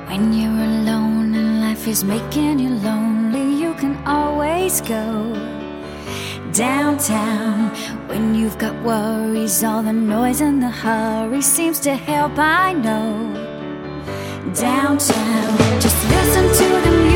When you're alone and life is making you lonely, you can always go downtown. When you've got worries, all the noise and the hurry seems to help, I know. Downtown, just listen to the music.